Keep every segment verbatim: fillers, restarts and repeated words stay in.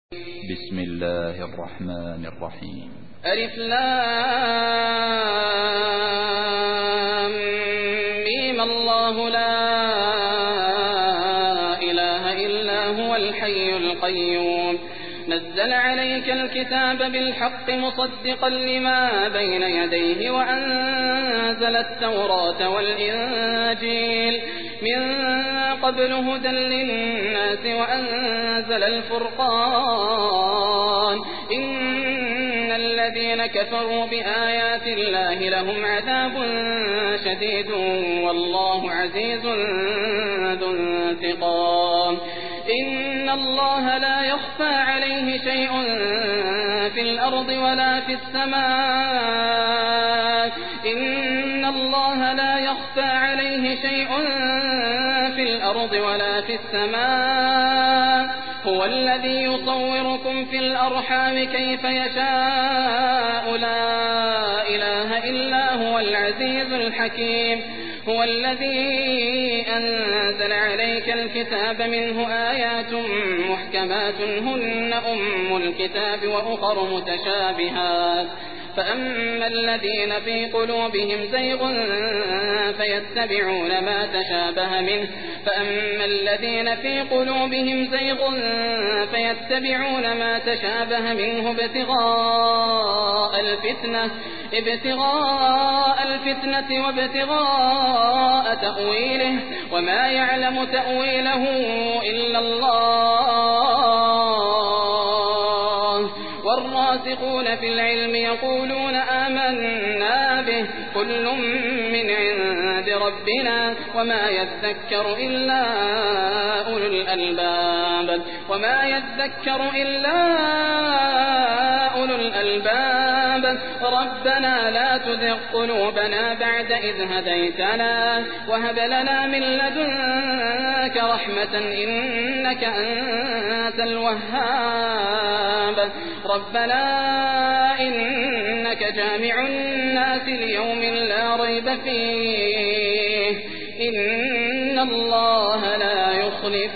بسم الله الرحمن الرحيم. ألف لام ميم الله لا إله إلا هو الحي القيوم نزل عليك الكتاب بالحق مصدقا لما بين يديه وأنزل التوراة والإنجيل من قبل هدى للناس وأنزل الفرقان إن الذين كفروا بآيات الله لهم عذاب شديد والله عزيز ذو انتقام إن الله لا يخفى عليه شيء في الأرض ولا في السماء إن الله لا يخفى عليه شيء في الأرض ولا في السماء هو الذي يصوركم في الأرحام كيف يشاء لا إله إلا هو العزيز الحكيم هو الذي أنزل عليك الكتاب منه آيات محكمات هن أم الكتاب وأخر متشابهات فأما الذين في قلوبهم زيغ فيتبعون ما تشابه منه فأما الذين في قلوبهم زيغ فيتبعون ما تشابه منه ابتغاء الفتنة ابتغاء الفتنة وابتغاء تأويله وما يعلم تأويله إلا الله والراسخون في العلم يقولون آمنا به كل من عند ربنا وما يذكر إلا أولو الألباب وما يذكر إلا أولو الألباب ربنا لا تزغ قلوبنا بعد إذ هديتنا وهب لنا من لدنك رحمة إنك أنت الوهاب ربنا إنك جامع الناس ليوم لا ريب فيه إن الله لا يخلف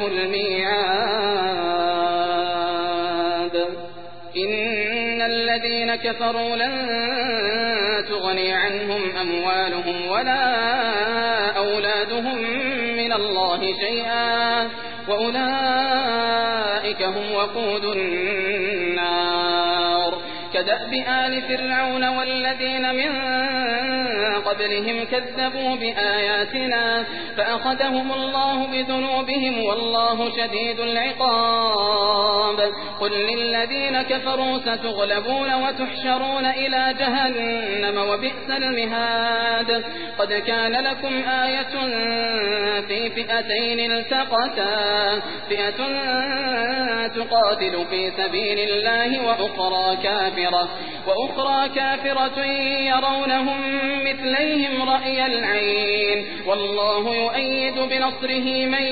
الميعاد إن الذين كفروا لن تغني عنهم أموالهم ولا أولادهم من الله شيئا وأولئك هم وقود النار كدأب آل فرعون والذين من قبلهم كذبوا بآياتنا فأخذهم الله بذنوبهم والله شديد العقاب قل للذين كفروا ستغلبون وتحشرون إلى جهنم وبئس المهاد قد كان لكم آية في فئتين التقتا فئة تقاتل في سبيل الله وأخرى كافرة وأخرى كافرة يرونهم مثليهم رأي العين والله يؤيد بنصره من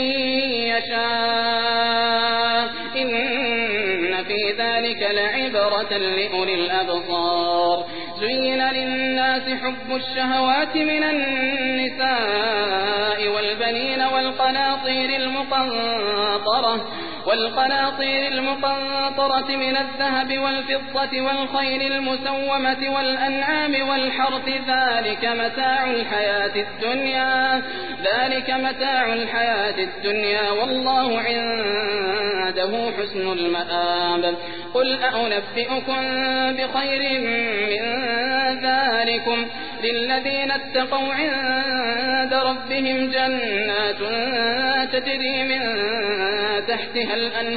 يشاء إن في ذلك لعبرة لأولي الأبصار زين للناس حب الشهوات من النساء والبنين والقناطير المقنطرة والقناطير المقنطرة من الذهب والفضة والخيل المسومة والأنعام والحرث ذلك متاع الحياة الدنيا ذلك متاع الحياة الدنيا والله عنده حسن المآب قل أنبئكم بخير من ذلكم للذين اتقوا عند ربهم جنات تجري من تحتها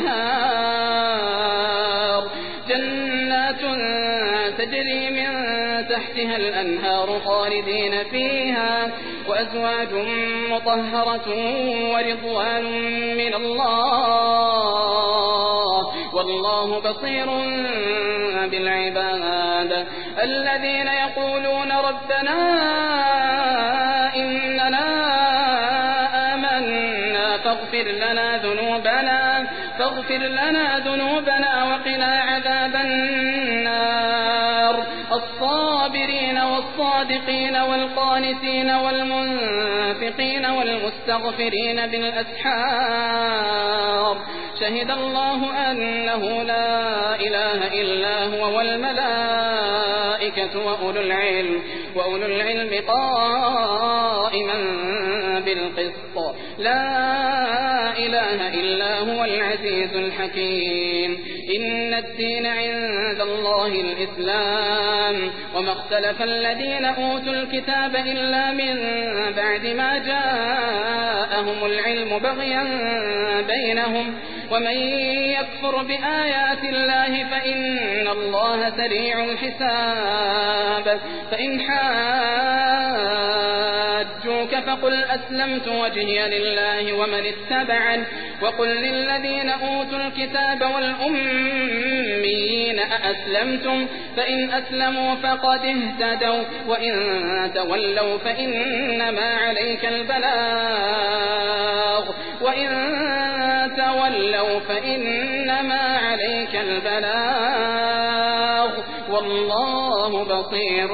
الأنهار جنات تجري من تحتها الأنهار خالدين فيها وأزواج مطهرة ورضوان من الله والله بصير بالعباد الذين يقولون ربنا إننا آمنا فاغفر لنا ذنوبنا فاغفر لنا ذنوبنا وقنا عذاب النار الصابرين والصادقين والقانتين والمنفقين والمستغفرين بالأسحار شهد الله أنه لا إله إلا هو والملائكة وأولو العلم وأولو العلم قائما بالقسط لا إله إلا هو العزيز الحكيم إن الدين عند الله الإسلام وما اختلف الذين أوتوا الكتاب إلا من بعد ما جاءهم العلم بغيا بينهم ومن يكفر بآيات الله فإن الله سريع الحساب فإن حاجوك فقل أسلمت وجهي لله ومن اتبعن وقل للذين أوتوا الكتاب والأميين أأسلمتم فإن أسلموا فقد اهتدوا وإن تولوا فإنما عليك البلاغ وإن تولوا فإنما عليك البلاغ والله بصير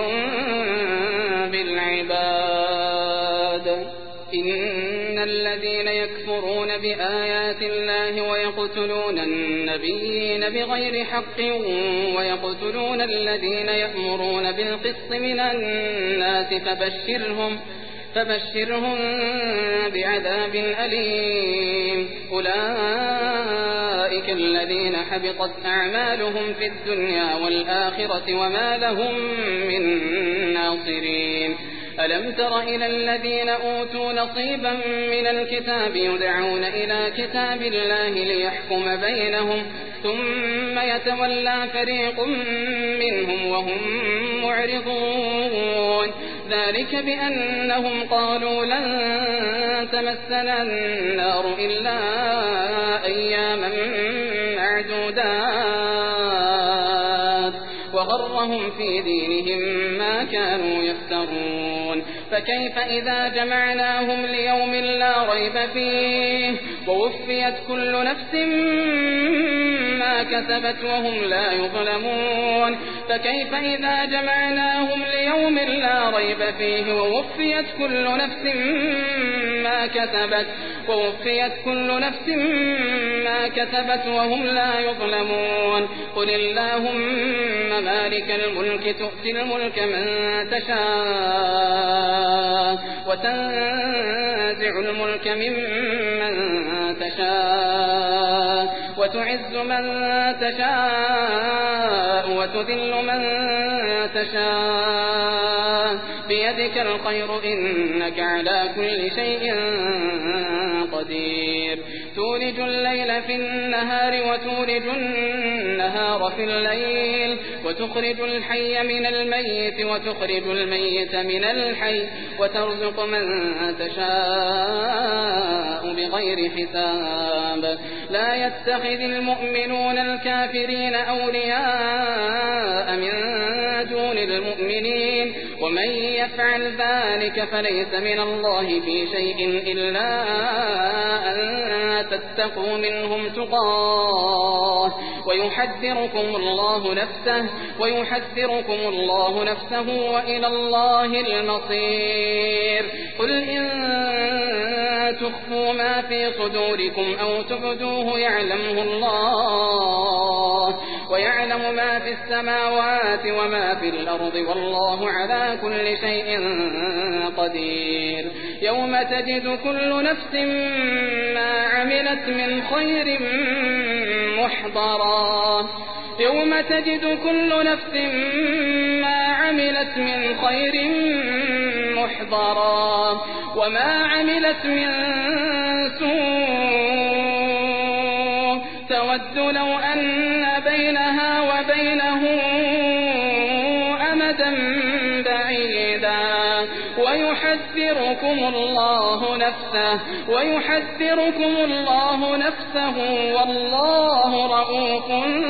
بالعباد إن الذين يكفرون بآيات الله ويقتلون النبيين بغير حق ويقتلون الذين يأمرون بالقسط من الناس فبشرهم فبشرهم بعذاب أليم أولئك الذين حبطت أعمالهم في الدنيا والآخرة وما لهم من ناصرين ألم تر إلى الذين أوتوا نصيبا من الكتاب يدعون إلى كتاب الله ليحكم بينهم ثم يتولى فريق منهم وهم معرضون ذلك بأنهم قالوا لن تمسنا النار إلا أياما معدودات وغرهم في دينهم ما كانوا يفترون فكيف إذا جمعناهم ليوم لا ريب فيه ووفيت كل نفس ما كسبت وهم لا يظلمون فكيف إذا جمعناهم ليوم لا ريب فيه ووفيت كل نفس ما كسبت ووفيت كل نفس ما كسبت وهم لا يظلمون قل اللهم مالك الملك تؤتي الملك من تشاء وتنزع الملك ممن تشاء وتعز من تشاء وتذل من تشاء بيدك الخير إنك على كل شيء قدير تولج الليل في النهار وتولج النهار في الليل وتخرج الحي من الميت وتخرج الميت من الحي وترزق من تشاء بغير حساب لا يتخذ المؤمنون الكافرين أولياء من دون المؤمنين ومن يفعل ذلك فليس من الله في شيء إلا أن تتقوا منهم تقاه ويحذركم الله نفسه ويحذركم الله نفسه وإلى الله المصير قل إن تخفوا ما في صدوركم أو تبدوه يعلمه الله ويعلم ما في السماوات وما في الأرض والله على كل شيء قدير يوم تجد كل نفس ما عملت من خير محضرا يوم تجد كل نفس ما عملت من خير محضرا وما عملت من سوء تود لو أن بينها وبينه أمدا بعيدا ويحذركم الله نفسه ويحذركم الله نفسه والله رؤوف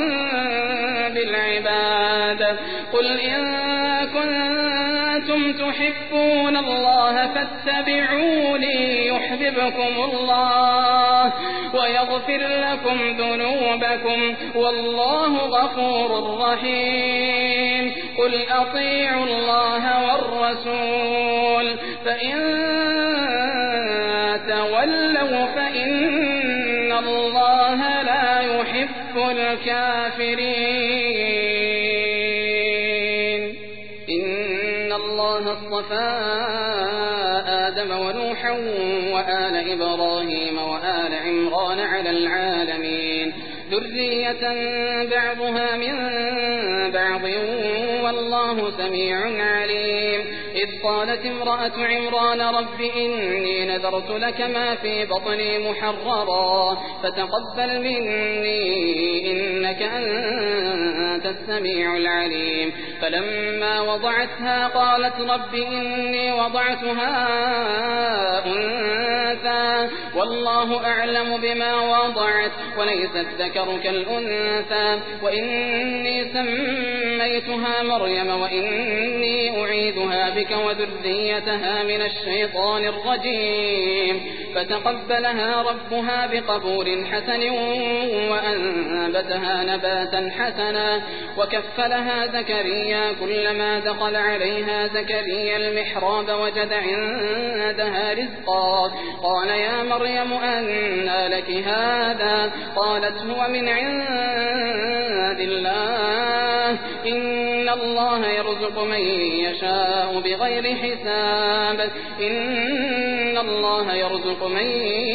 بالعباد قل إن كنتم تحبون الله فاتبعوني يحببكم الله ويغفر لكم ذنوبكم والله غفور رحيم قل أطيعوا الله والرسول فإن تولوا فإن الله لا الكافرين إن الله اصطفى آدم ونوحا وآل إبراهيم وآل عمران على العالمين ذرية بعضها من بعض والله سميع عليم إذ قالت امرأة عمران رب إني نذرت لك ما في بطني محررا فتقبل مني إنك أنت السميع العليم فلما وضعتها قالت رب إني وضعتها أنثى والله أعلم بما وضعت وليس الذكر كالأنثى وإني سميتها مريم وإني أعيذها بك وذريتها من الشيطان الرجيم فتقبلها ربها بقبول حسن وأنبتها نباتا حسنا وكفلها زكريا كلما دخل عليها زكريا المحراب وجد عندها رزقا قال يا مريم أنى لك هذا قالت هو من عند الله إن الله يرزق من يشاء بغير حساب إن الله يرزق من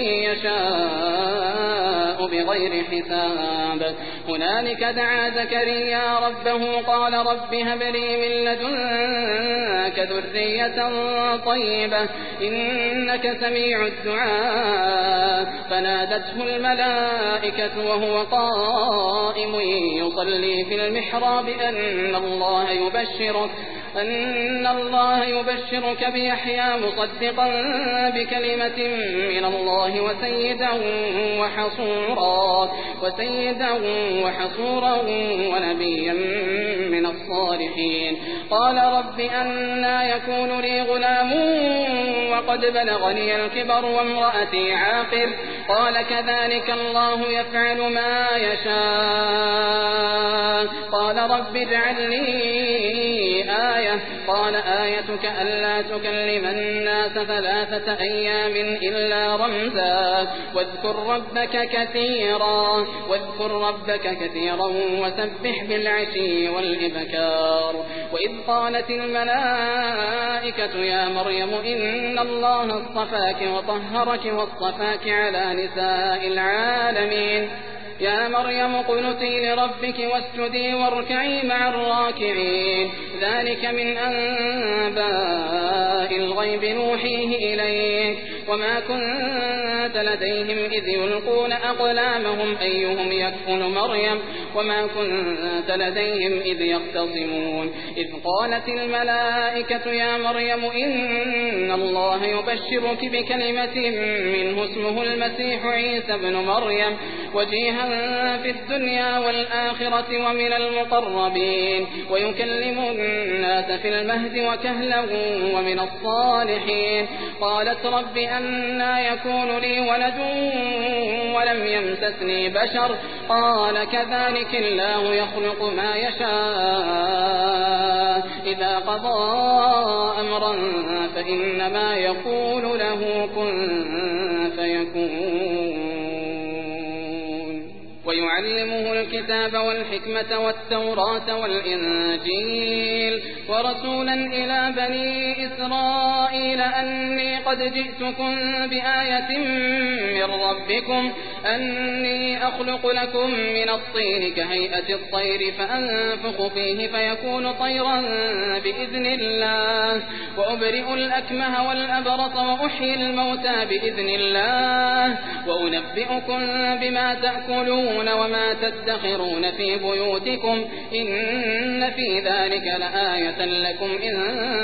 يشاء بغير حساب هنالك دعا زكريا ربه قال رب هب لي من لدنك ذرية طيبة إنك سميع الدعاء فنادته الملائكة وهو قائم يصلي في المحراب أن الله يبشرك أن الله يبشرك بيحيى مصدقا بكلمة من الله وسيدا وحصورا وسيدا وحصورا ونبيا من الصالحين قال رب أنى يكون لي غلام وقد بلغني الكبر وامرأتي عاقر قال كذلك الله يفعل ما يشاء قال رب اجعل لي آية قال آيتك ألا تكلم الناس ثلاثة أيام إلا رمزا واذكر ربك كثيرا واذكر ربك كثيرا وسبح بالعشي والإبكار وإذ قالت الملائكة يا مريم إن الله اصطفاك وطهرك واصطفاك على نساء العالمين يا مريم اقنتي لربك واسجدي واركعي مع الراكعين ذلك من أنباء الغيب نوحيه إليك وما كنت لديهم إذ يلقون أقلامهم أيهم يكفل مريم وما كنت لديهم إذ يختصمون إذ قالت الملائكة يا مريم إن الله يبشرك بكلمة منه اسمه المسيح عيسى بن مريم وجيها في الدنيا والآخرة ومن المقربين ويكلم الناس في المهد وكهلا ومن الصالحين قالت رب أنى يكون لي ولد ولم يمسسني بشر قال كذلك الله يخلق ما يشاء إذا قضى أمرا فإنما يقول له كن فيكون ويعلمه الكتاب والحكمة والتوراة والإنجيل ورسولا إلى بني إسرائيل أني قد جئتكم بآية من ربكم أني أخلق لكم من الطين كهيئة الطير فأنفخ فيه فيكون طيرا بإذن الله وأبرئ الأكمه والأبرص وأحيي الموتى بإذن الله وأنبئكم بما تأكلون وما تدخرون في بيوتكم إن في ذلك لآية لكم إن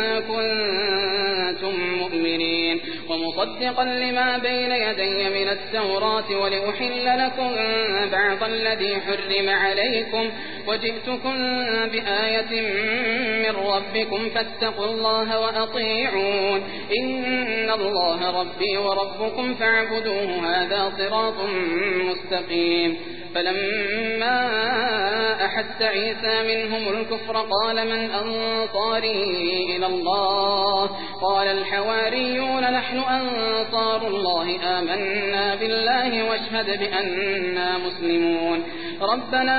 كنتم مؤمنين ومصدقا لما بين يدي من التوراة ولأحل لكم بعض الذي حرم عليكم وجئتكم بآية من ربكم فاتقوا الله وأطيعون إن الله ربي وربكم فاعبدوه هذا صراط مستقيم فلما أحس عيسى منهم الكفر قال من أنصاري إلى الله قال الحواريون نحن أنصار الله آمنا بالله واشهد بأننا مسلمون ربنا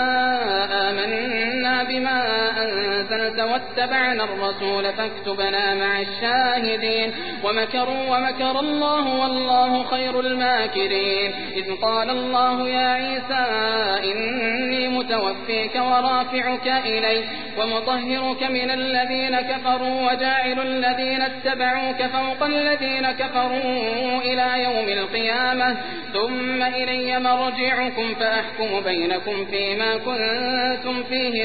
آمنا بما أنزلت واتبعنا الرسول فاكتبنا مع الشاهدين ومكروا ومكر الله والله خير الماكرين إذ قال الله يا عيسى إني متوفيك ورافعك إلي ومطهرك من الذين كفروا وجاعل الذين اتبعوك فوق الذين كفروا إلى يوم القيامة ثم إلي مرجعكم فأحكم بينكم فيما كنتم فيه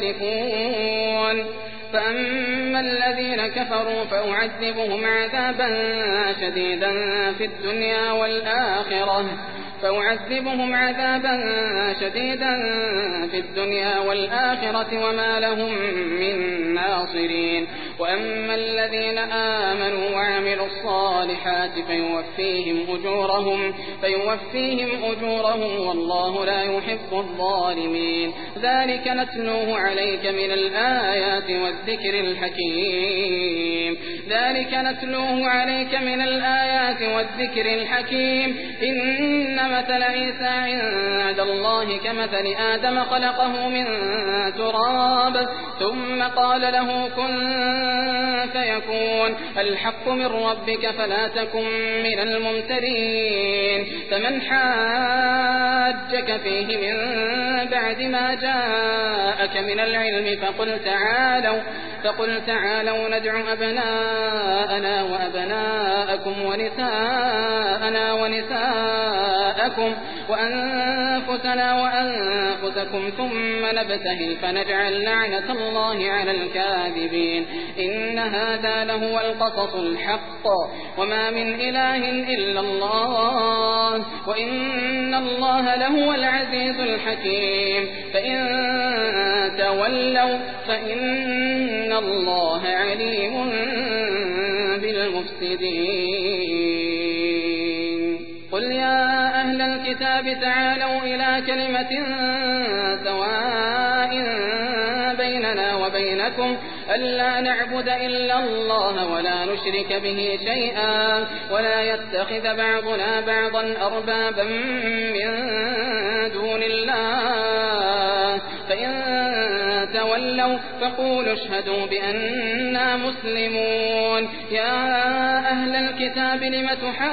تختلفون فأما الذين كفروا فأعذبهم عذابا شديدا في الدنيا والآخرة فأعذبهم عذابا شديدا في الدنيا والآخرة وما لهم من ناصرين وأما الذين آمنوا وعملوا الصالحات فيوفيهم أجورهم فيوفيهم أجورهم والله لا يحب الظالمين ذلك نتلوه عليك من الآيات والذكر الحكيم ذلك نتلوه عليك من الآيات والذكر الحكيم إن مثل عيسى عند الله كمثل آدم خلقه من تراب ثم قال له كن فيكون الحق من ربك فلا تكن من الممترين فمن حاجك فيه من بعد ما جاءك من العلم فقل تعالوا فقل تعالوا ندع أبناءنا وأبناءكم ونساءنا ونساءكم وأنفسنا وأنفسكم ثم نبتهل فنجعل لعنة الله على الكاذبين إن هذا لهو القصص الحق وما من إله إلا الله وإن الله لهو العزيز الحكيم فإن تولوا فإن الله عليم بالمفسدين قل يا أهل الكتاب تعالوا إلى كلمة سواء بيننا وبينكم ألا نعبد إلا الله ولا نشرك به شيئا ولا يتخذ بعضنا بعضا أربابا من دون الله فإن تولوا فقولوا اشهدوا بأننا مسلمون يا أهل الكتاب لم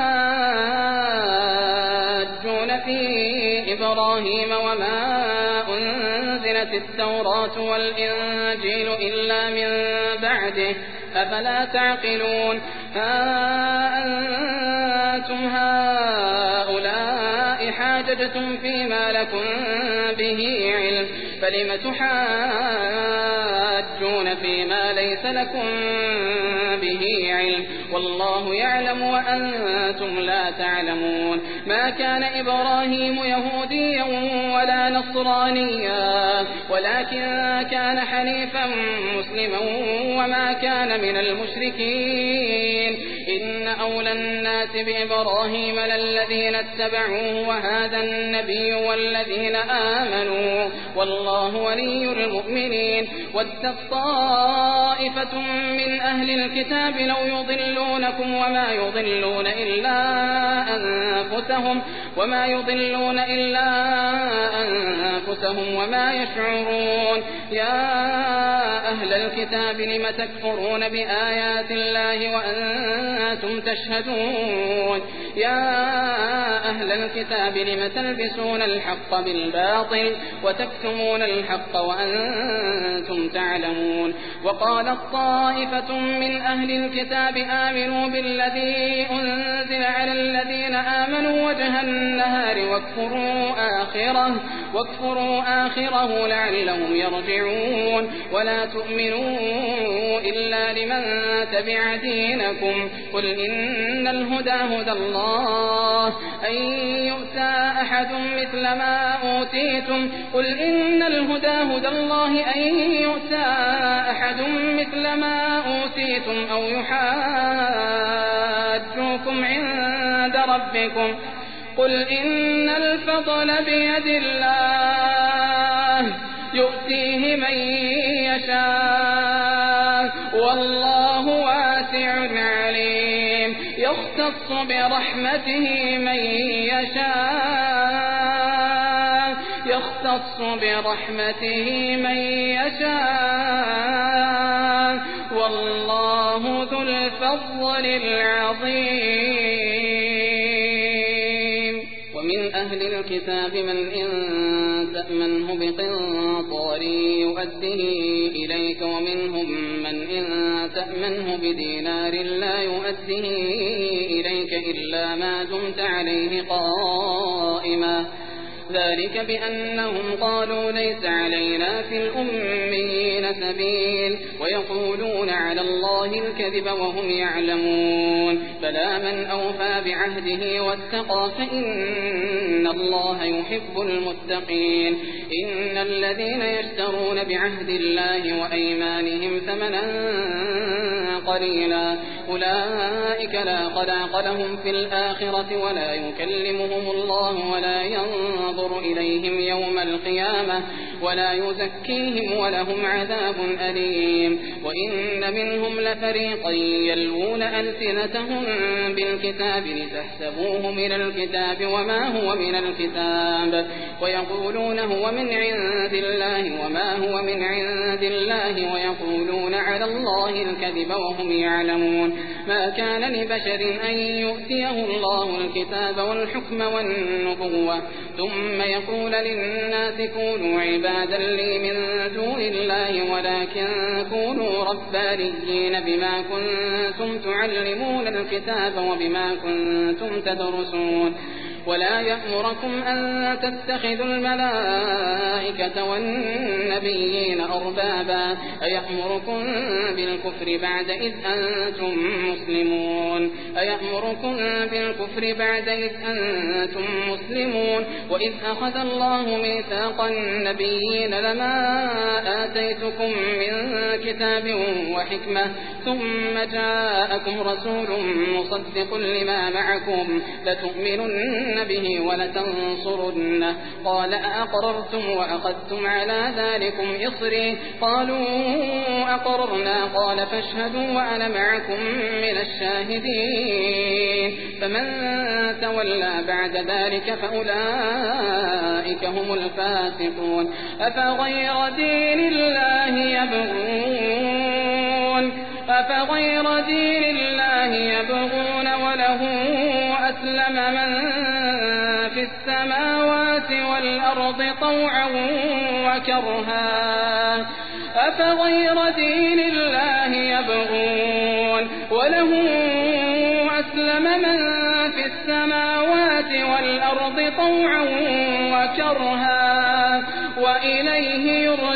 تحاجون في إبراهيم وما أنزلت التوراة والإنجيل إلا من بعده أفلا تعقلون ها أنتم هؤلاء حاججتم فيما لكم به علم فلم تحاجون فيما ليس لكم به علم والله يعلم وأنتم لا تعلمون ما كان إبراهيم يهوديا ولا نصرانيا ولكن كان حنيفا مسلما وما كان من المشركين إن أولى الناس بإبراهيم للذين اتبعوه وهذا النبي والذين آمنوا والله ولي المؤمنين ود طائفة من أهل الكتاب لو يضلونكم وما يضلون إلا أنفسهم وما يضلون إلا أنفسهم وما يشعرون يا أهل الكتاب لم تكفرون بآيات الله وأنتم تشهدون يا أهل الكتاب لم تلبسون الحق بالباطل وتكتمون الحق وأنتم تعلمون وقالت طائفة من أهل الكتاب آمنوا بالذي أنزل على الذين آمنوا وجه النهار واكفروا آخره واكفروا آخره لعلهم يرجعون ولا تؤمنوا إلا لمن تبع دينكم قل إن الهدى هدى الله أن يؤتى أحد مثل ما أوتيتم قل إن الهدى هدى الله أن يؤتى أحد مثل ما أوتيتم أو يحاجوكم عند ربكم قل إن الفضل بيد الله يؤتيه من يشاء والله واسع عليم يختص برحمته من يشاء يختص برحمته من يشاء والله ذو الفضل العظيم. ومن أهل الكتاب من إن تأمنه بقنطار يؤده إليك ومنهم من إن تأمنه بدينار لا يؤده إليك إلا ما دمت عليه قائما ذلك بأنهم قالوا ليس علينا في الأميين سبيل ويقولون على الله الكذب وهم يعلمون بلى من أوفى بعهده واتقى فإن الله يحب المتقين. إن الذين يشترون بعهد الله وأيمانهم ثمنا قليلا أولئك لا خلاق لهم في الآخرة ولا يكلمهم الله ولا ينظر إليهم يوم القيامة ولا يزكيهم ولهم عذاب أليم. وإن منهم لفريقا يلوون ألسنتهم بالكتاب لتحسبوه من الكتاب وما هو من الكتاب ويقولون هو من عند الله وما هو من عند الله ويقولون على الله الكذب وهم يعلمون. ما كان لبشر أن يؤتيه الله الكتاب والحكم والنبوة ثم يقول للناس كونوا عبادا لي من دون الله ولكن كونوا ربانيين بما كنتم تعلمون الكتاب وبما كنتم تدرسون. ولا يأمركم أن تتخذوا الملائكة والنبيين أربابا أيأمركم بالكفر بعد إذ أنتم مسلمون أيأمركم بالكفر بعد إذ أنتم مسلمون وإذ أخذ الله ميثاق النبيين لما آتيتكم من كتاب وحكمة ثم جاءكم رسول مصدق لما معكم لتؤمنن به ولتنصرنه قال أأقررتم وأخذتم على ذلكم إصري قالوا أقررنا قال فاشهدوا وأنا معكم من الشاهدين. فمن تولى بعد ذلك فأولئك هم الفاسقون. أفغير دين الله يبغون أفغير دين الله يبغون وله أسلم من في السماوات والأرض طوعا وكرها أفغير دين الله يبغون وله أسلم من في السماوات والأرض طوعا وكرها وإليه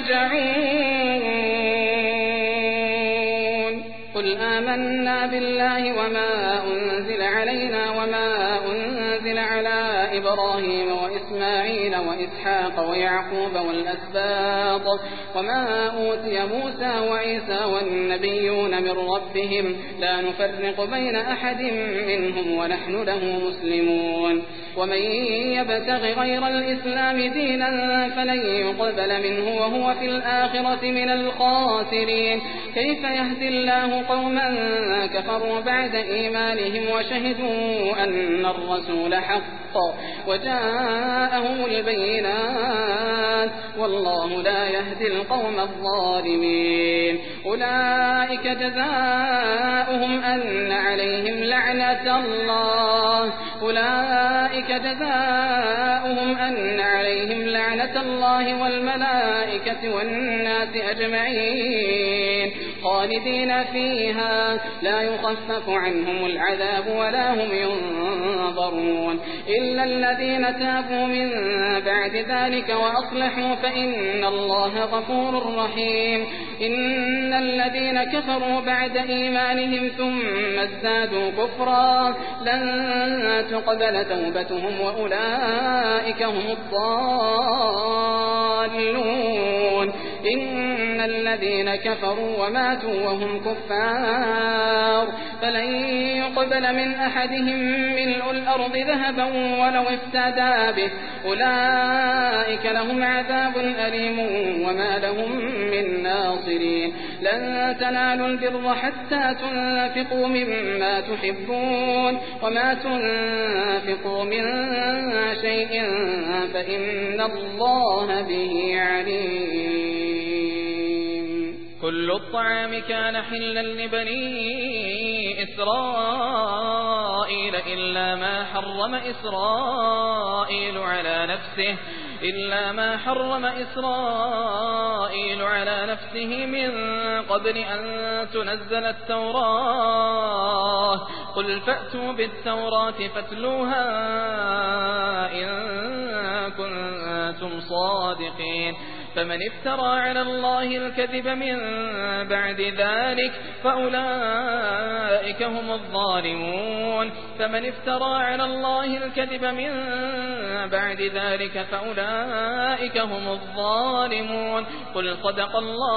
يرجعون. قل آمنا بالله وما أنزل علينا وما أنزل على إبراهيم وإسماعيل وإسحاق ويعقوب والأسباط وما أوتي موسى وعيسى والنبيون من ربهم لا نفرق بين أحد منهم ونحن له مسلمون. ومن يبتغ غير الإسلام دينا فلن يقبل منه وهو في الآخرة من الخاسرين. كيف يهدي الله قوما كفروا بعد إيمانهم وشهدوا أن الرسول حق وجاءهم البينات والله لا يهدي القوم الظالمين. أولئك جزاؤهم أن عليهم لعنة الله أولئك جزاؤهم أن عليهم لعنة الله والملائكة والناس أجمعين خالدين فيها لا يخفف عنهم العذاب ولا هم ينظرون إلا الذين تابوا من بعد ذلك وأصلحوا فإن الله غفور رحيم. إن الذين كفروا بعد إيمانهم ثم ازدادوا كفرا لن تقبل توبتهم وأولئك هم الضالون. إن الذين كفروا وماتوا وهم كفار فلن يقبل من أحدهم ملء الأرض ذهبا ولو افتدى به أولئك لهم عذاب أليم وما لهم من ناصرين. لن تنالوا البر حتى تنفقوا مما تحبون وما تنفقوا من شيء فإن الله به عليم. كل الطعام كان حلا لبني إسرائيل إلا ما حرم إسرائيل على نفسه إلا ما حرم إسرائيل على نفسه من قبل أن تنزل التوراة قل فأتوا بالتوراة فاتلوها إن كنتم صادقين فمن افترى على الله الكذب من بعد ذلك فأولئك هم الظالمون فمن افترى على الله الكذب من بعد ذلك فأولئك هم الظالمون قل صدق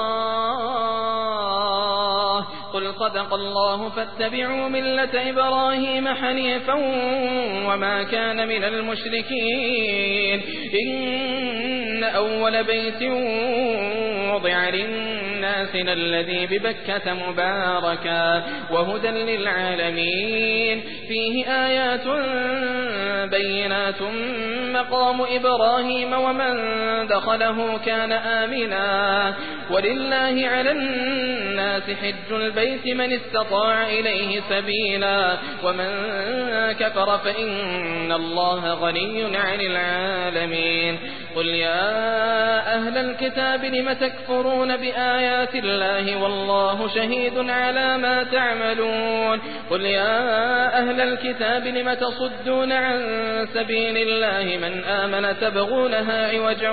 الله قل صدق الله فاتبعوا ملة إبراهيم حنيفا وما كان من المشركين إن أول بيت وضع للناس الذي ببكة مباركا وهدى للعالمين فيه آيات بينات مقام إبراهيم ومن دخله كان آمنا ولله على الناس حج البيت من استطاع إليه سبيلا ومن كفر فإن الله غني عن العالمين قل يا أهل الكتاب لم تكفرون بآيات الله والله شهيد على ما تعملون قل يا أهل الكتاب لم تصدون عن سبيل الله من آمن تبغونها عوجا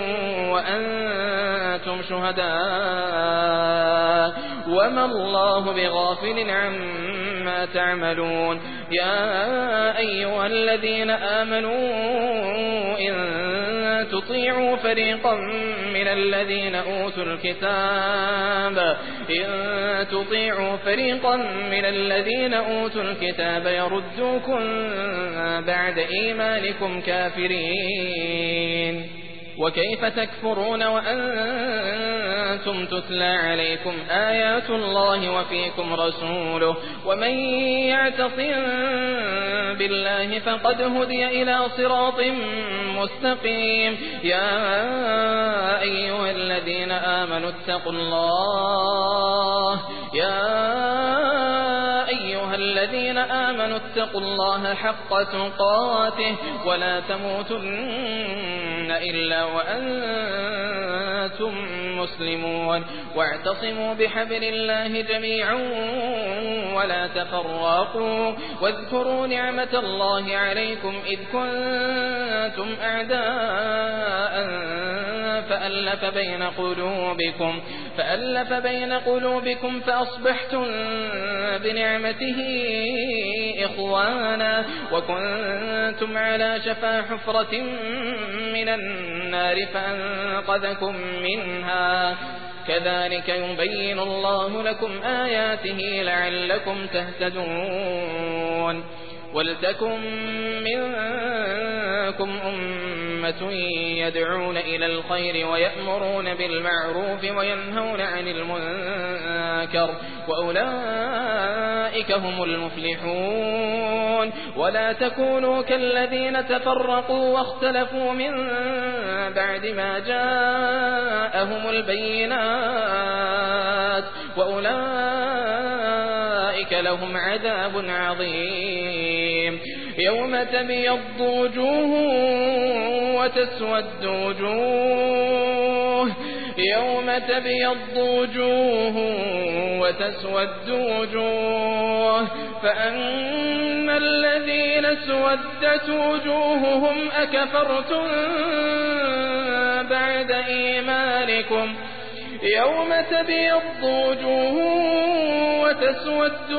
وأنتم شهداء وما الله بغافل عما تعملون يا أيها الذين آمنوا إن تطيعوا فريقا من الذين أوتوا الكتاب إن تطيعوا فريقا من الذين أوتوا الكتاب يردوكم بعد إيمانكم كافرين وكيف تكفرون وأنتم تتلى عليكم آيات الله وفيكم رسوله ومن يعتصم بالله فقد هدي إلى صراط مستقيم يا أيها الذين آمنوا اتقوا الله يا أيها الذين آمنوا اتقوا الله حق تقاته ولا تموتن إلا وأنتم مسلمون واعتصموا بحبل الله جميعا ولا تفرقوا واذكروا نعمة الله عليكم إذ كنتم أعداء فألف بين قلوبكم فألف بين قلوبكم فأصبحتم بنعمته إخوانا وكنتم على شفا حفرة من النار فأنقذكم منها كذلك يبين الله لكم آياته لعلكم تهتدون ولتكن منكم أمة يدعون إلى الخير ويأمرون بالمعروف وينهون عن المنكر وأولئك هم المفلحون ولا تكونوا كالذين تفرقوا واختلفوا من بعد ما جاءهم البينات وأولئك لهم عذاب عظيم يوم تبيض وجوه وتسود وجوه يوم تبيض وجوه وتسود وجوه فأما الذين اسودت وجوههم أكفرتم بعد إيمانكم يوم تبيض وجوه وتسود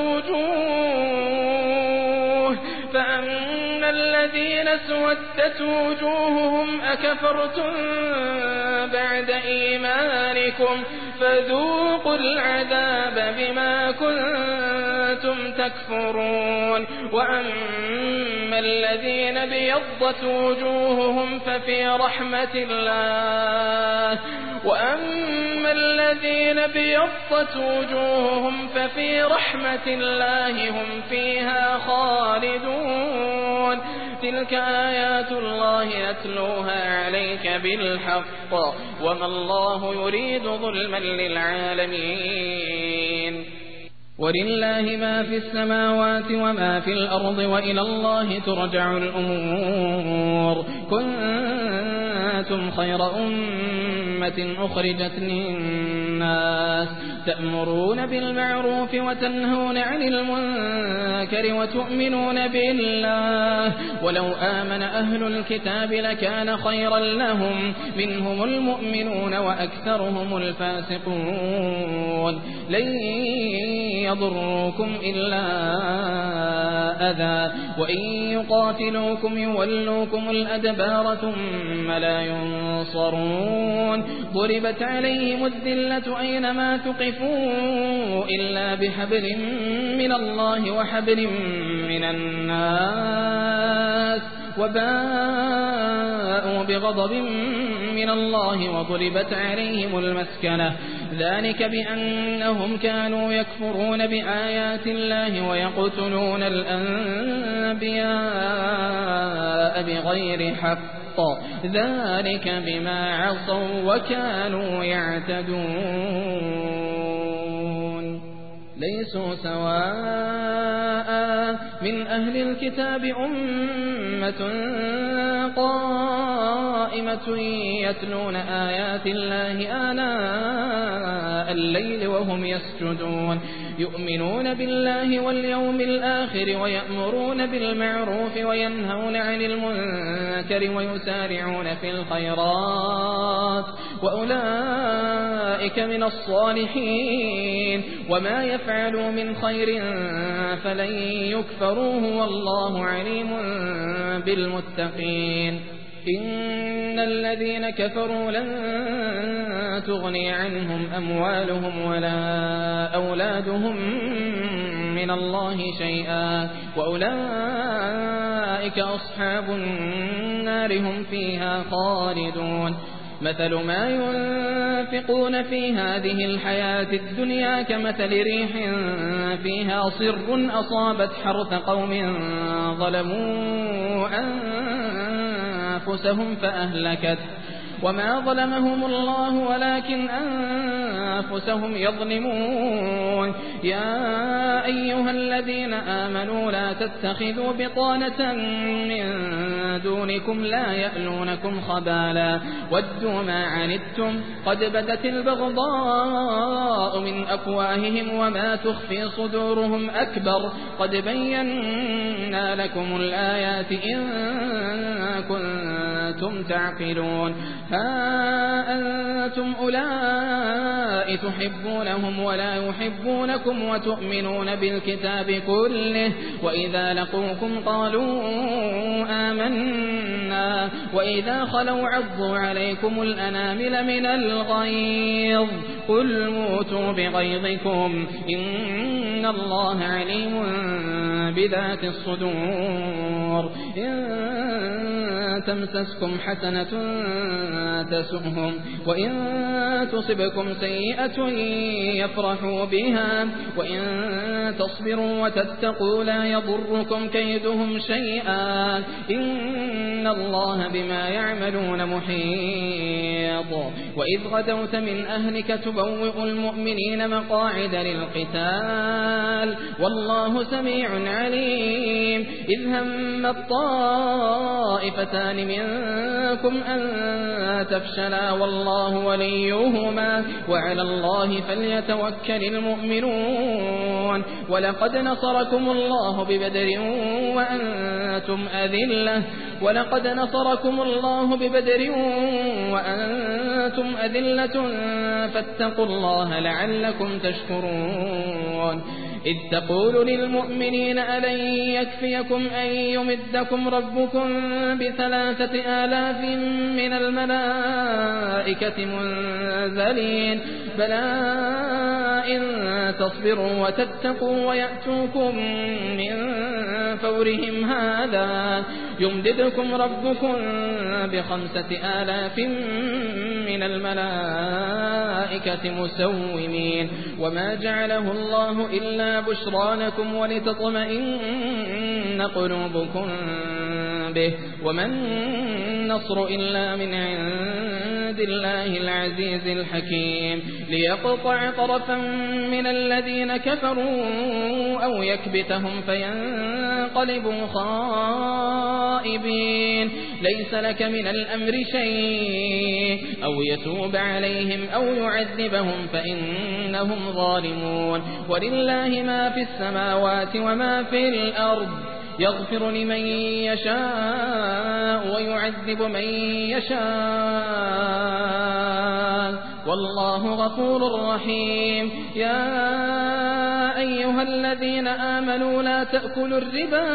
وجوه فأما الذين اسودت وجوههم أكفرتم بعد إيمانكم فذوقوا العذاب بما كنتم تكفرون وأما الذين بيضت وجوههم ففي رحمة الله وأما الذين ابيضت وجوههم ففي رحمة الله هم فيها خالدون تلك آيات الله نتلوها عليك بالحق وما الله يريد ظلما للعالمين ولله ما في السماوات وما في الأرض وإلى الله ترجع الأمور كنتم خير أمة أخرجت للناس تأمرون بالمعروف وتنهون عن المنكر وتؤمنون بالله ولو آمن أهل الكتاب لكان خيرا لهم منهم المؤمنون وأكثرهم الفاسقون لن يضروكم إلا أذى وإن يقاتلوكم يولوكم الأدبار ثم لا ينصرون ضربت عليهم الذلة أينما تقفوا إلا بحبل من الله وحبل من الناس وباءوا بغضب من الله وضربت عليهم المسكنة ذلك بأنهم كانوا يكفرون بآيات الله ويقتلون الأنبياء بغير حق ذلك بما عصوا وكانوا يعتدون ليسوا سواء من أهل الكتاب أمة قائمة يتلون آيات الله آناء الليل وهم يسجدون يؤمنون بالله واليوم الآخر ويأمرون بالمعروف وينهون عن المنكر ويسارعون في الخيرات وأولئك من الصالحين وما يفعلوا من خير فلن يكفروه والله عليم بالمتقين إن الذين كفروا لن تغني عنهم أموالهم ولا أولادهم من الله شيئا وأولئك أصحاب النار هم فيها خالدون مثل ما ينفقون في هذه الحياة الدنيا كمثل ريح فيها صر أصابت حرث قوم ظلموا أنفسهم فأهلكت وما ظلمهم الله ولكن أنفسهم يظلمون يا أيها الذين آمنوا لا تتخذوا بطانة من دونكم لا يألونكم خبالا ودوا ما عنتم قد بدت البغضاء من أفواههم وما تخفي صدورهم أكبر قد بينا لكم الآيات إن كنتم تعقلون ها أنتم أولئك تحبونهم ولا يحبونكم وتؤمنون بالكتاب كله وإذا لقوكم قالوا آمنا وإذا خلوا عضوا عليكم الأنامل من الغيظ قل موتوا بغيظكم إن الله عليم بذات الصدور إن تمسسكم حسنة تسؤهم وإن تصبكم سيئة يفرحوا بها وإن تصبروا وتتقوا لا يضركم كيدهم شيئا إن الله بما يعملون محيط وإذ غدوت من أهلك تبوئ المؤمنين مقاعد للقتال والله سميع عليم إذ هم الطائفتان منكم أن تفشلا والله وليهما وعلى الله فليتوكل المؤمنون ولقد نصركم الله ببدر وأنتم أذلة ولقد نصركم الله ببدر وأنتم أذلة فاتقوا الله لعلكم تشكرون إذ تقول للمؤمنين ألن يكفيكم أن يمدكم ربكم بثلاثة آلاف من الملائكة منزلين بلى إن تصبروا وتتقوا ويأتوكم من فورهم هذا يمددكم ربكم بخمسة آلاف من الملائكة الملائكة مسومين وما جعله الله إلا بشرى لكم ولتطمئن قلوبكم به وما النصر إلا من عند الله العزيز الحكيم ليقطع طرفا من الذين كفروا أو يكبتهم فينقلبوا خائبين ليس لك من الأمر شيء أو يتوب عليهم أو يعذبهم فإنهم ظالمون ولله ما في السماوات وما في الأرض يغفر لمن يشاء ويعذب من يشاء والله غفور رحيم يا أيها الذين آمنوا لا تأكلوا الربا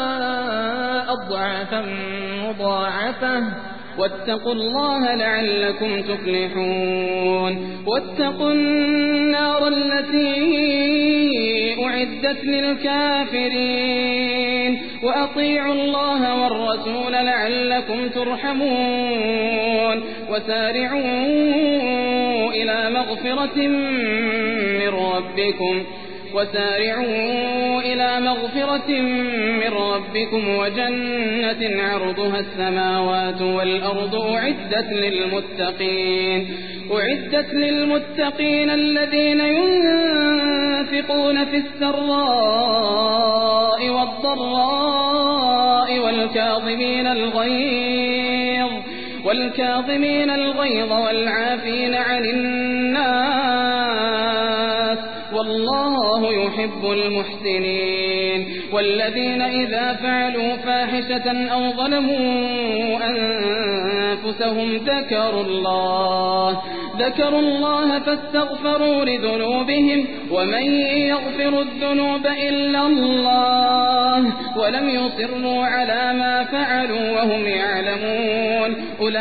أضعافا مضاعفة واتقوا الله لعلكم تفلحون واتقوا النار التي أعدت للكافرين وأطيعوا الله والرسول لعلكم ترحمون وسارعوا إلى مغفرة من ربكم وسارعوا إلى مغفرة من ربكم وجنة عرضها السماوات والأرض أعدت للمتقين أعدت للمتقين الذين ينفقون في السراء والضراء والكاظمين الغيظ والكاظمين الغيظ والعافين عن الناس والله يحب المحسنين والذين إذا فعلوا فاحشة أو ظلموا أنفسهم ذكروا الله ذكروا الله فاستغفروا لذنوبهم ومن يغفر الذنوب إلا الله ولم يصروا على ما فعلوا وهم يعلمون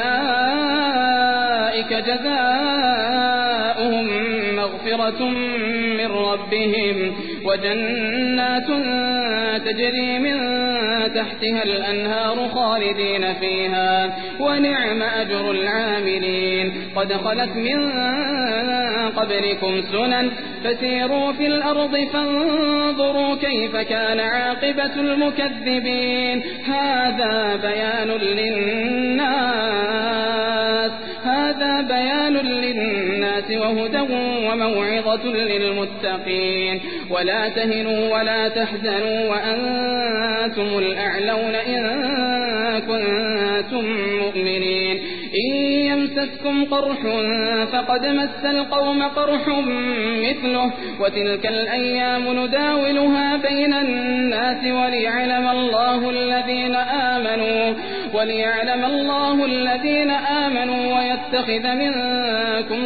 أولئك جزاؤهم مغفرة من ربهم وجنات تجري من تحتها الأنهار خالدين فيها ونعم أجر العاملين قد خلت من قبلكم سنن فسيروا في الأرض فانظروا كيف كان عاقبة المكذبين هذا بيان للناس هذا بيان للناس وهدى وموعظة للمتقين ولا تهنوا ولا تحزنوا وأنتم الأعلون إن كنتم مؤمنين إن يمسسكم قرح فقد مس القوم قرح مثله وتلك الأيام نداولها بين الناس وليعلم الله الذين آمنوا وليعلم الله الذين آمنوا ويتخذ منكم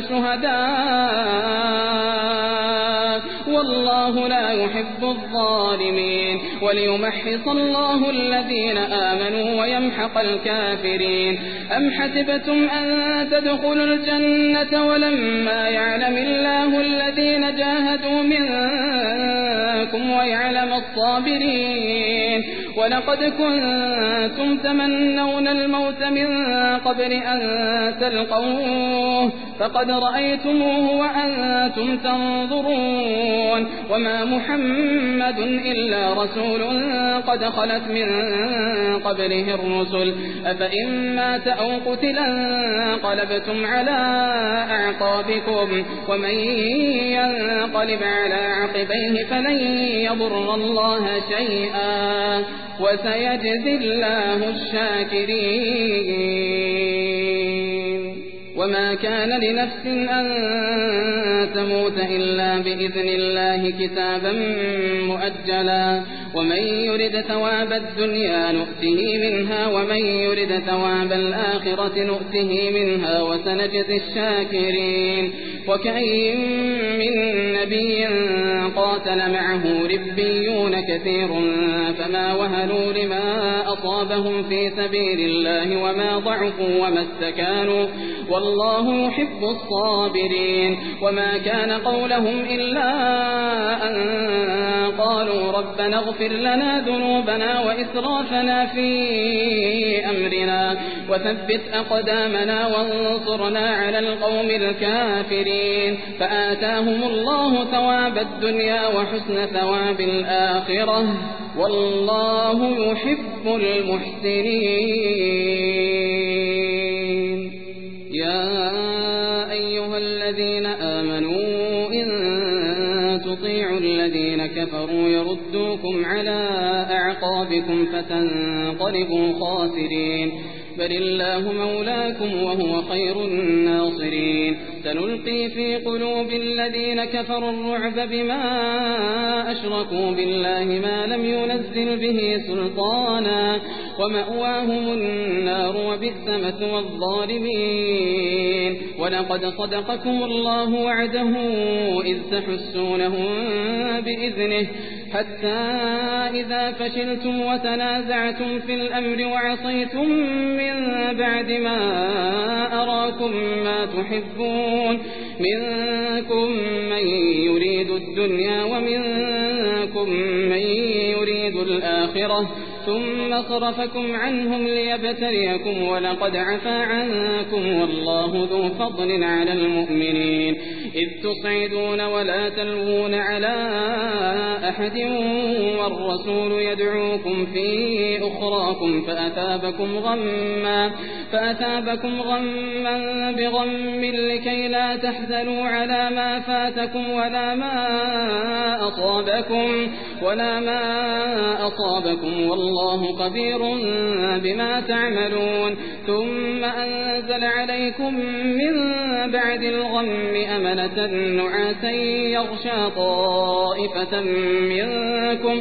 شهداء والله لا يحب الظالمين وليمحص الله الذين آمنوا ويمحق الكافرين أم حسبتم أن تدخلوا الجنة ولما يعلم الله الذين جاهدوا منكم ويعلم الصابرين ولقد كنتم تمنون الموت من قبل أن تلقوه فقد رأيتموه وأنتم تنظرون وما محمد إلا رسول قد خلت من قبله الرسل أفإن مات أو قتلا انقلبتم على أعقابكم ومن ينقلب على عقبيه فلن يضر الله شيئا وسيجزي الله الشاكرين وما كان لنفس أن تموت إلا بإذن الله كتابا مؤجلا ومن يرد ثواب الدنيا نؤته منها ومن يرد ثواب الآخرة نؤته منها وسنجزي الشاكرين وكأين من نبي قاتل معه ربيون كثير فما وهنوا لما أصابهم في سبيل الله وما ضعفوا وما استكانوا والله يحب الصابرين وما كان قولهم إلا أن قالوا ربنا اغفر لنا ذنوبنا وإسرافنا في أمرنا وثبت أقدامنا وانصرنا على القوم الكافرين فآتاهم الله ثواب الدنيا وحسن ثواب الآخرة والله يحب المحسنين. يا أيها الذين آمنوا إن تطيعوا الذين كفروا يردوكم على أعقابكم فتنقلبوا خاسرين بل الله مولاكم وهو خير الناصرين. سنلقي في قلوب الذين كفروا الرعب بما أشركوا بالله ما لم ينزل به سلطانا ومأواهم النار وبئس مثوى الظالمين. ولقد صدقكم الله وعده إذ تحسونهم بإذنه حتى إذا فشلتم وتنازعتم في الأمر وعصيتم من بعد ما أراكم ما تحبون منكم من يريد الدنيا ومنكم من يريد الآخرة ثم صرفكم عنهم ليبتليكم ولقد عفا عنكم والله ذو فضل على المؤمنين. إذ تصعدون ولا تلوون على أحد والرسول يدعوكم في أخراكم فأثابكم غما فأثابكم غما بغم لكي لا تحزنوا على ما فاتكم ولا ما أصابكم ولا ما أصابكم والله خبير بما تعملون. ثم أنزل عليكم من بعد الغم أمنة نعاسا يغشى طائفة منكم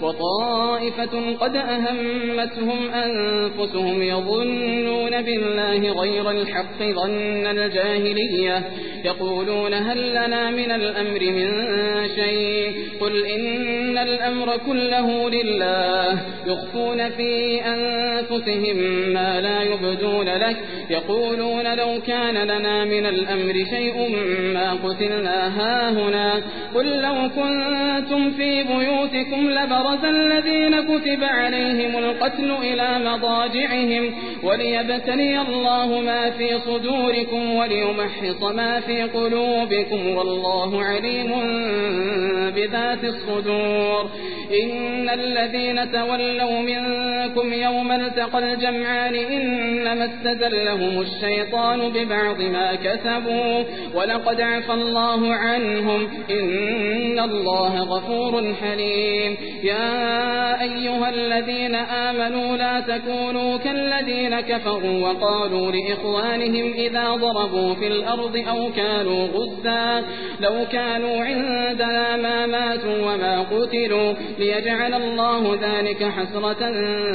وطائفة قد أهمتهم أنفسهم يظنون بالله غير الحق ظن الجاهلية يقولون هل لنا من الأمر من شيء قل إن الأمر كله لله يخفون في أنفسهم ما لا يبدون لك يقولون لو كان لنا من الأمر شيء ما قتلنا هاهنا قل لو كنتم في بيوتكم لبرز الذين كتب عليهم القتل إلى مضاجعهم وليبتلي الله ما في صدوركم وليمحص ما في قلوبكم والله عليم بذات الصدور. إن الذين تولوا منكم يوم التقى الجمعان إنما استزلهم الشيطان ببعض ما كسبوا ولقد عفى الله عنهم إن الله غفور حليم. يا أيها الذين آمنوا لا تكونوا كالذين كفروا وقالوا لإخوانهم إذا ضربوا في الأرض أو كانوا غزا لو كانوا عندنا ما ماتوا وما قتلوا ليجعل الله ذلك حسرة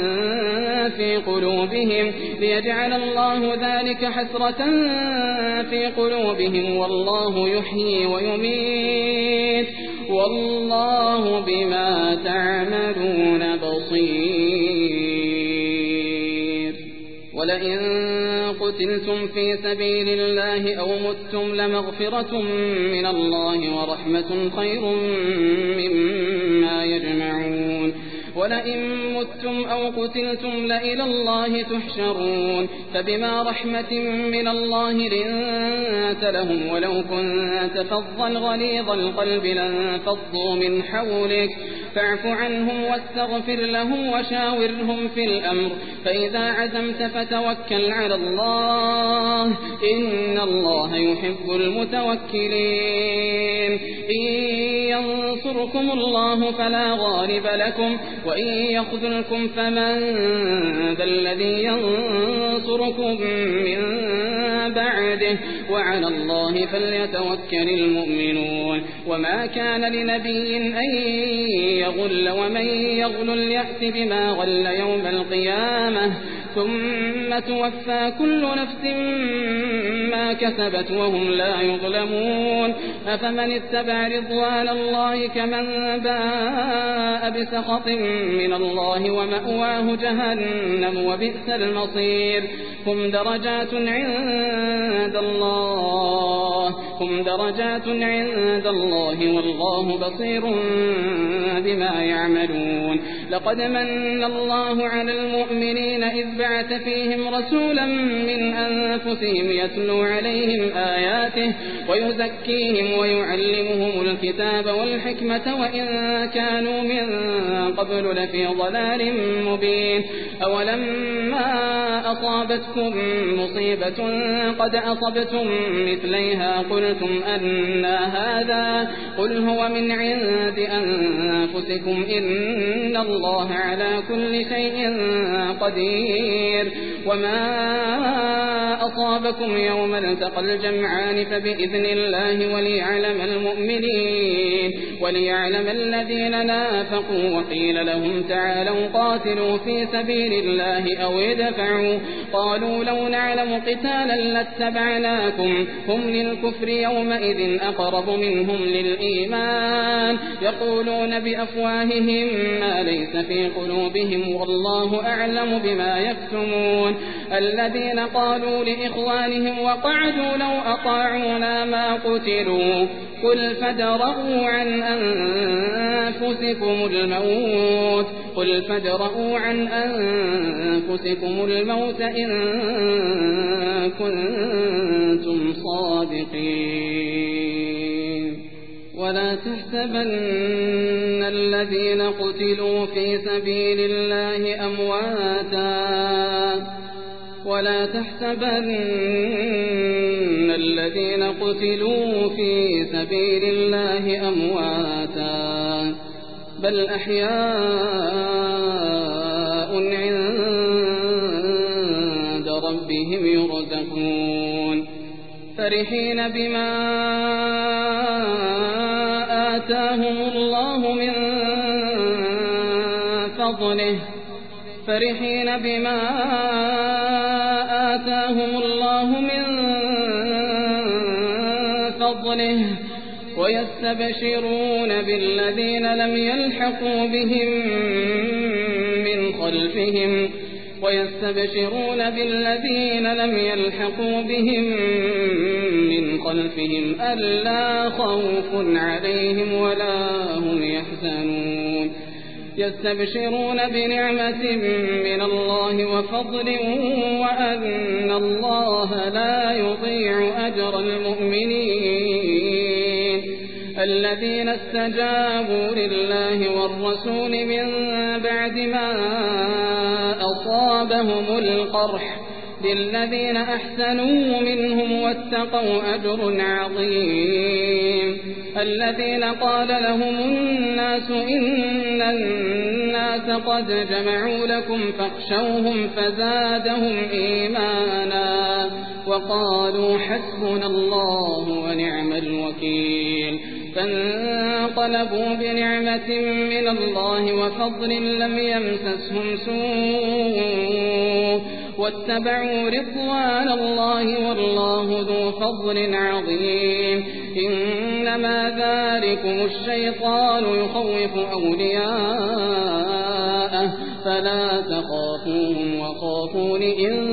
في قلوبهم ليجعل الله ذلك حسرة في قلوبهم والله يحيي ويميت والله بما تعملون بصير. ولئن قتلتم في سبيل الله أو متم لمغفرة من الله ورحمة خير مما يجمعون. ولئن متم أو قتلتم لإلى الله تحشرون فبما رحمة من الله لنت لهم ولو كنت فظا غليظ القلب لانفضوا من حولك فاعف عنهم واستغفر لهم وشاورهم في الأمر فإذا عزمت فتوكل على الله إن الله يحب المتوكلين. إن ينصركم الله فلا غالب لكم وإن يخذلكم فمن ذا الذي ينصركم من بعده وعلى الله فليتوكل المؤمنون. وما كان لنبي أن يغل ومن يغل يأت بما غل يوم القيامة ثم توفى كل نفس ما كسبت وهم لا يظلمون. أفمن اتبع رضوان الله كمن باء بسخط من الله ومأواه جهنم وبئس المصير. هم درجات عند الله أكرامكم درجات عند الله والله بصير بما يعملون لقد من الله على المؤمنين إذ بعث فيهم رسولا من أنفسهم يتلو عليهم آياته ويزكيهم ويعلمهم الكتاب والحكمة وإن كانوا من قبل لفي ضلال مبين أولما أصابتكم مصيبة قد أصبتم مثليها قلتم أنى هذا قل هو من عند أنفسكم إن الله على كل شيء قدير وما أصابكم يوم التقى الجمعان فبإذن الله وليعلم المؤمنين وليعلم الذين نافقوا وقيل لهم تعالوا قاتلوا في سبيل الله أو ادفعوا قالوا لو نعلم قتالا لاتبعناكم هم للكفر يومئذ أقرب منهم للإيمان يقولون بأفواههم ما ليس في قلوبهم والله أعلم بما يكتمون الذين قالوا لإخوانهم وقعدوا لو أطاعونا ما قتلوا قل فادرءوا عن أنفسكم الموت قل فادرءوا عن أنفسكم الموت إن كنتم صادقين ولا تحسبن الذين قتلوا في سبيل الله أمواتا ولا تحسبن الذين قتلوا في سبيل الله أمواتا بل أحياء عند ربهم يرزقون فرحين بما آتاهم الله من فضله فرحين بما آتاهم الله من فضله ويستبشرون بالذين لم يلحقوا بهم من خلفهم ويستبشرون بالذين لم يلحقوا بهم من خلفهم ألا خوف عليهم ولا هم يحزنون يستبشرون بنعمة من الله وفضل وأن الله لا يضيع أجر المؤمنين الذين استجابوا لله والرسول من بعد ما أصابهم القرح للذين أحسنوا منهم واتقوا أجر عظيم الذين قال لهم الناس إن الناس قد جمعوا لكم فاخشوهم فزادهم إيمانا وقالوا حسبنا الله ونعم الوكيل فانقلبوا بنعمة من الله وفضل لم يمسسهم سوء واتبعوا رضوان الله والله ذو فضل عظيم إنما ذلكم الشيطان يخوف أولياءه فلا تخافوهم وخافون إن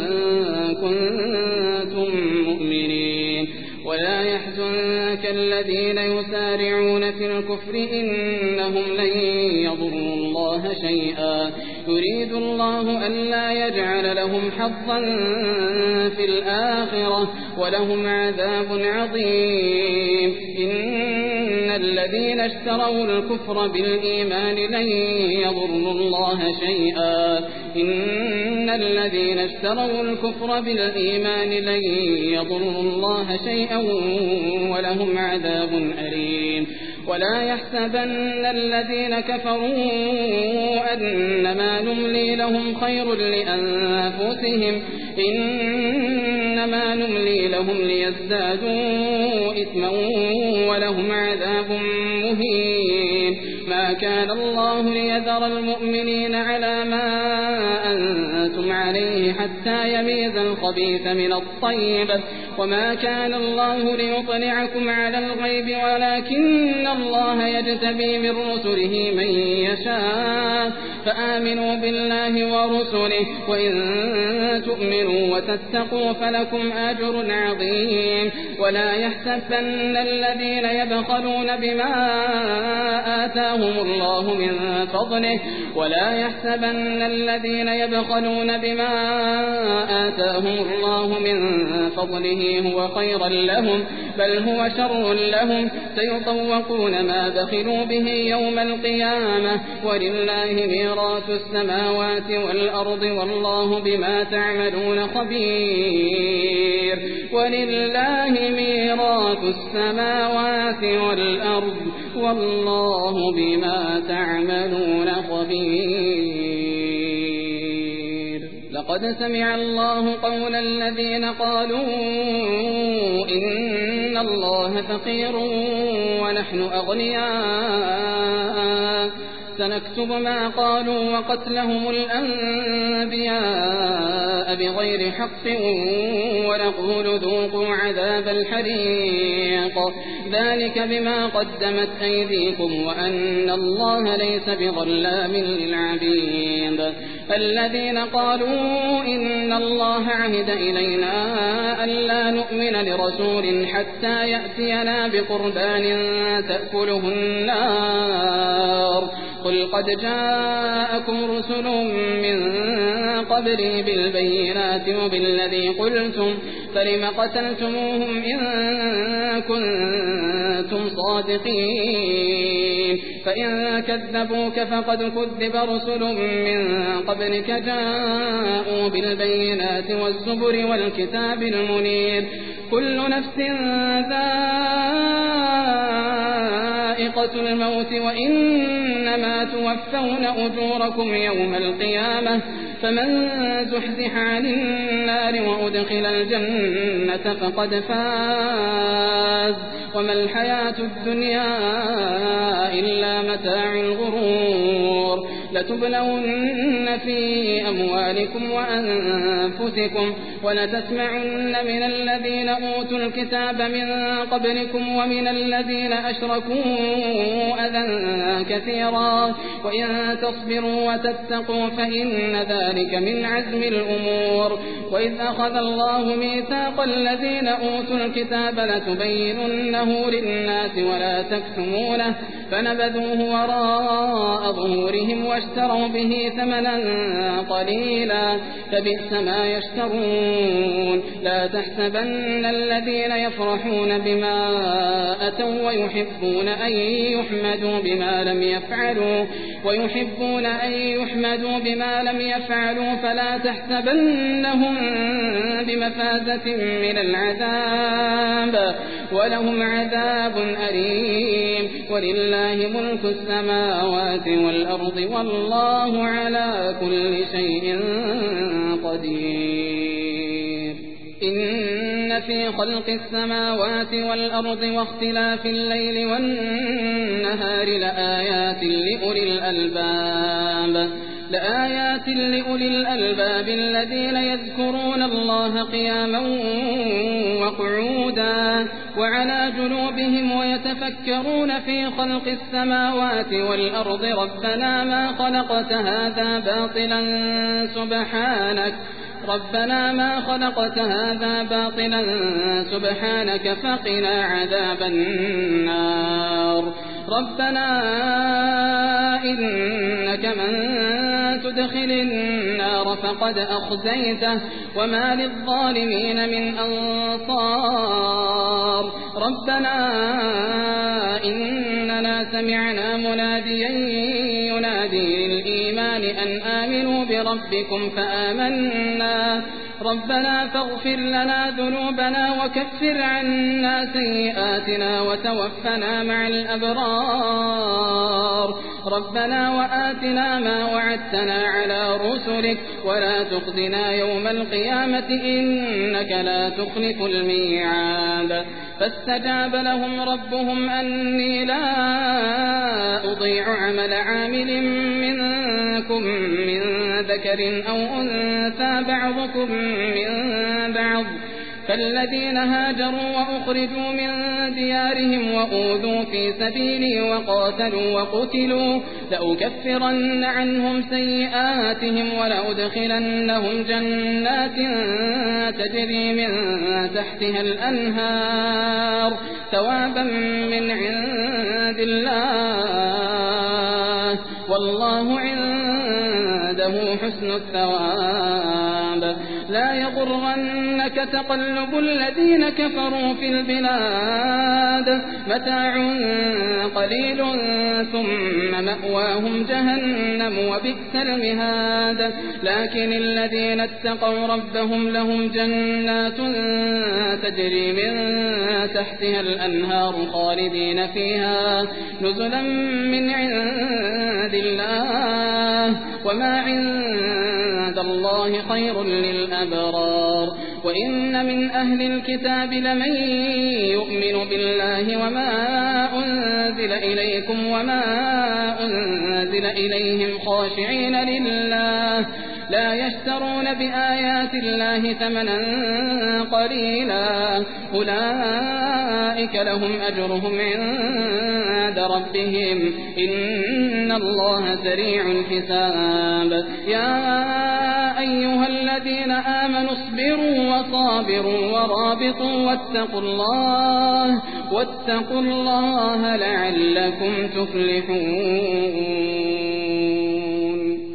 كنتم مؤمنين ولا يحزنك الذين يسارعون في الكفر إنهم لن يضروا الله شيئا يريد الله ألا يجعل لهم حظا في الآخرة ولهم عذاب عظيم إن الذين اشتروا الكفر بالإيمان لن يضروا الله شيئا إن الذين اشتروا الكفر بالإيمان لن يضروا الله شيئا ولهم عذاب أليم ولا يحسبن الذين كفروا أنما نملي لهم خير لأنفسهم إنما نملي لهم ليزدادوا إثما ولهم عذاب مهين ما كان الله ليذر المؤمنين على ما أنزل أنتم عليه حتى يميز الخبيث من الطيب وما كان الله ليطلعكم على الغيب ولكن الله يجتبي من رسله من يشاء فآمنوا بالله ورسله وإن تؤمنوا وتتقوا فلكم أجر عظيم ولا يحسبن الذين يبخلون بما آتاهم الله من فضله ولا يحسبن الذين يبخلون بما آتاهم الله من فضله هو خيرا لهم بل هو شر لهم سيطوقون ما بخلوا به يوم القيامة ولله ميراث السماوات والأرض والله بما تعملون خبير ولله ميراث السماوات والأرض والله بما تعملون خبير لقد سمع الله قول الذين قالوا إن الله فقير ونحن أغنياء سنكتب ما قالوا وقتلهم الأنبياء بغير حق ونقول ذوقوا عذاب الحريق ذلك بما قدمت أيديكم وأن الله ليس بظلام للعبيد الذين قالوا إن الله عهد إلينا ألا نؤمن لرسول حتى يأتينا بقربان تأكله النار قل قد جاءكم رسل من قبلي بالبينات وبالذي قلتم فلم قتلتموهم إن كنتم صادقين فإن كذبوك فقد كذب رسل من قبلك جاءوا بالبينات والزبر والكتاب المنير كل نفس ذائقة الموت وإنما توفون أجوركم يوم القيامة فمن زحزح عن النار وأدخل الجنة فقد فاز وما الحياة الدنيا إلا متاع الغرور لتبلون في أموالكم وأنفسكم ولتسمعن من الذين أوتوا الكتاب من قبلكم ومن الذين أشركوا أذى كثيرا وإن تصبروا وتتقوا فإن ذلك من عزم الأمور وإذ أخذ الله ميثاق الذين أوتوا الكتاب لتبيننه للناس ولا تكتمونه فنبذوه وراء ظهورهم واشتروا به ثمنا قليلا فبئس ما يشترون لا تحسبن الذين يفرحون بما أتوا ويحبون أن يحمدوا بما لم يفعلوا ويحبون أن يحمدوا بما لم يفعلوا فلا تحسبنهم بمفازة من العذاب ولهم عذاب أليم ولله ملك السماوات والأرض والله على كل شيء قدير إن في خلق السماوات والأرض واختلاف الليل والنهار لآيات لأولي الألباب لآيات لأولي الألباب الذين يذكرون الله قياما وقعودا وعلى جنوبهم ويتفكرون في خلق السماوات والأرض ربنا ما خلقت هذا باطلا سبحانك ربنا ما خلقت هذا باطلا سبحانك فقنا عذاب النار ربنا إنك من تدخل النار فقد أخزيته وما للظالمين من أنصار ربنا إننا سمعنا مناديا ينادي للإيمان أن آمنوا بربكم فآمنا ربنا فاغفر لنا ذنوبنا وكفر عنا سيئاتنا وتوفنا مع الأبرار ربنا وآتنا ما وعدتنا على رسلك ولا تخزنا يوم القيامة إنك لا تخلف الميعاد فاستجاب لهم ربهم أني لا أضيع عمل عامل منكم من ذكر أو أنثى بعضكم من بعض فالذين هاجروا وأخرجوا من ديارهم وأوذوا في سبيلي وقاتلوا وقتلوا لأكفرن عنهم سيئاتهم ولأدخلنهم جنات تجري من تحتها الأنهار ثوابا من عند الله والله عنده حسن الثواب لا يغرنك تقلب الذين كفروا في البلاد متاع قليل ثم مأواهم جهنم وبئس المهاد لكن الذين اتقوا ربهم لهم جنات تجري من تحتها الأنهار خالدين فيها نزلا من عند الله وما عند الله خير للأبرار وإن من أهل الكتاب لمن يؤمن بالله وما أنزل إليكم وما أنزل إليهم خاشعين لله لا يشترون بآيات الله ثمنا قليلا أولئك لهم أجرهم عند ربهم إن الله سريع الحساب يا أيها الذين آمنوا اصبروا وصابروا ورابطوا واتقوا الله واتقوا الله لعلكم تفلحون